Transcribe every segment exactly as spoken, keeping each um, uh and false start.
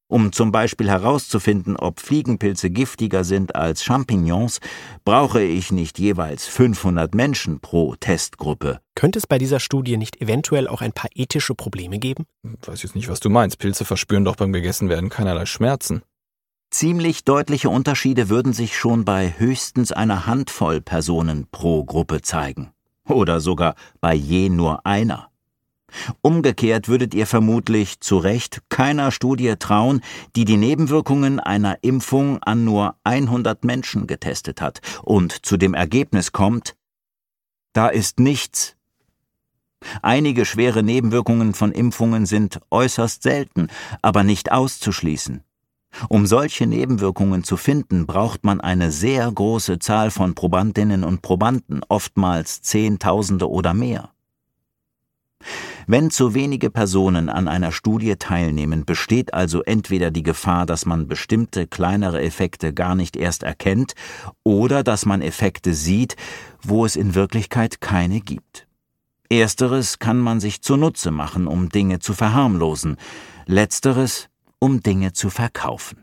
Um zum Beispiel herauszufinden, ob Fliegenpilze giftiger sind als Champignons, brauche ich nicht jeweils fünfhundert Menschen pro Testgruppe. Könnte es bei dieser Studie nicht eventuell auch ein paar ethische Probleme geben? Ich weiß jetzt nicht, was du meinst. Pilze verspüren doch beim Gegessenwerden keinerlei Schmerzen. Ziemlich deutliche Unterschiede würden sich schon bei höchstens einer Handvoll Personen pro Gruppe zeigen. Oder sogar bei je nur einer. Umgekehrt würdet ihr vermutlich zu Recht keiner Studie trauen, die die Nebenwirkungen einer Impfung an nur hundert Menschen getestet hat und zu dem Ergebnis kommt, da ist nichts. Einige schwere Nebenwirkungen von Impfungen sind äußerst selten, aber nicht auszuschließen. Um solche Nebenwirkungen zu finden, braucht man eine sehr große Zahl von Probandinnen und Probanden, oftmals Zehntausende oder mehr. Wenn zu wenige Personen an einer Studie teilnehmen, besteht also entweder die Gefahr, dass man bestimmte kleinere Effekte gar nicht erst erkennt, oder dass man Effekte sieht, wo es in Wirklichkeit keine gibt. Ersteres kann man sich zunutze machen, um Dinge zu verharmlosen, letzteres, um Dinge zu verkaufen.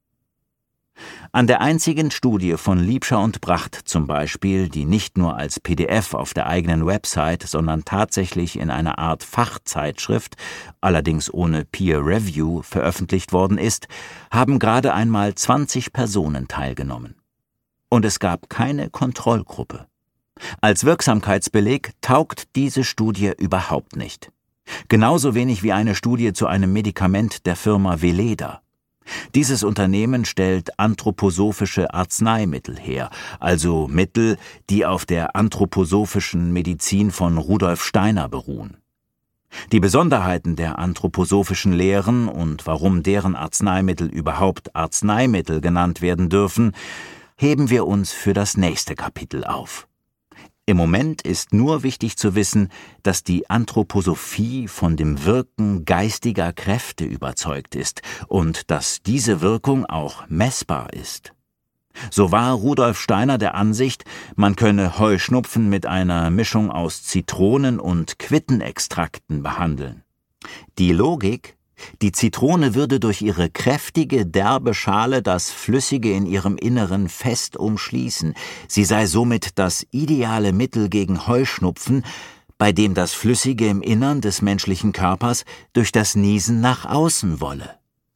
An der einzigen Studie von Liebscher und Bracht zum Beispiel, die nicht nur als P D F auf der eigenen Website, sondern tatsächlich in einer Art Fachzeitschrift, allerdings ohne Peer Review, veröffentlicht worden ist, haben gerade einmal zwanzig Personen teilgenommen. Und es gab keine Kontrollgruppe. Als Wirksamkeitsbeleg taugt diese Studie überhaupt nicht. Genauso wenig wie eine Studie zu einem Medikament der Firma Veleda. Dieses Unternehmen stellt anthroposophische Arzneimittel her, also Mittel, die auf der anthroposophischen Medizin von Rudolf Steiner beruhen. Die Besonderheiten der anthroposophischen Lehren und warum deren Arzneimittel überhaupt Arzneimittel genannt werden dürfen, heben wir uns für das nächste Kapitel auf. Im Moment ist nur wichtig zu wissen, dass die Anthroposophie von dem Wirken geistiger Kräfte überzeugt ist und dass diese Wirkung auch messbar ist. So war Rudolf Steiner der Ansicht, man könne Heuschnupfen mit einer Mischung aus Zitronen- und Quittenextrakten behandeln. Die Logik: Die Zitrone würde durch ihre kräftige, derbe Schale das Flüssige in ihrem Inneren fest umschließen. Sie sei somit das ideale Mittel gegen Heuschnupfen, bei dem das Flüssige im Innern des menschlichen Körpers durch das Niesen nach außen wolle.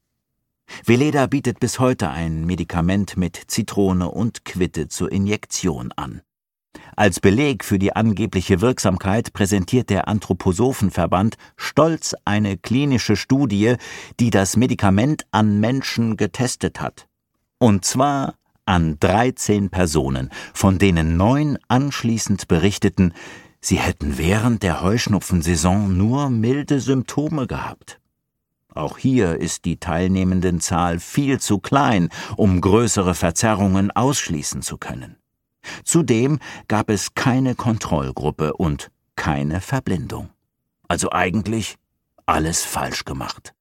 Veleda bietet bis heute ein Medikament mit Zitrone und Quitte zur Injektion an. Als Beleg für die angebliche Wirksamkeit präsentiert der Anthroposophenverband stolz eine klinische Studie, die das Medikament an Menschen getestet hat. Und zwar an dreizehn Personen, von denen neun anschließend berichteten, sie hätten während der Heuschnupfensaison nur milde Symptome gehabt. Auch hier ist die Teilnehmendenzahl viel zu klein, um größere Verzerrungen ausschließen zu können. Zudem gab es keine Kontrollgruppe und keine Verblindung. Also eigentlich alles falsch gemacht.